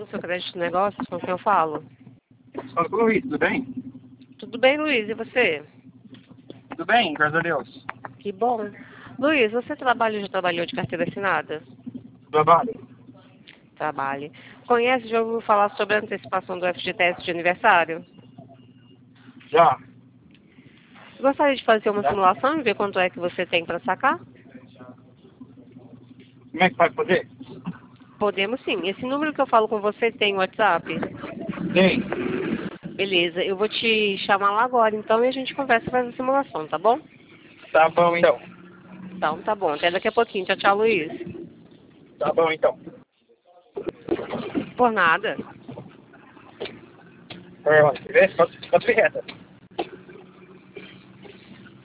do seu crédito de negócios, com quem eu falo? Fala com o Luiz, tudo bem? Tudo bem, Luiz, e você? Tudo bem, graças a Deus. Que bom. Luiz, você trabalha ou já trabalhou de carteira assinada? Trabalho? Trabalhe. Conhece, já ouviu falar sobre a antecipação do FGTS de aniversário? Já. Gostaria de fazer uma simulação e ver quanto é que você tem para sacar? Como é que vai fazer? Podemos sim. Esse número que eu falo com você tem WhatsApp? Tem. Beleza, eu vou te chamar lá agora então e a gente conversa e faz a simulação, tá bom? Tá bom, então. Então, tá bom. Até daqui a pouquinho. Tchau, tchau, Luiz. Tá bom, então. Por nada. Pode vir reta.